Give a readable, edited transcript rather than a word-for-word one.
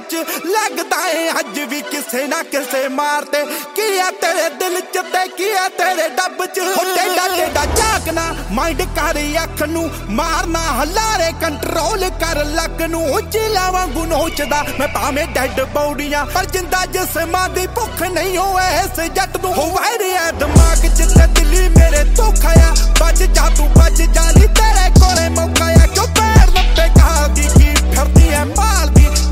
च लगदा है अज भी किसे ना किसे मारते की है तेरे दिल च ते की है तेरे डब च टेढ़ा टेढ़ा झाकना माइंड कर अख नू मारना हलारे कंट्रोल कर लक नू चिला वांगू नोचदा मैं भावें डेड बॉडियां पर जिंदा जिस्मां दी भुख नहीं होए इस जट नू हो वायरिया दिमाग च ते दिली मेरे धोखा आ बच जा तू बच जा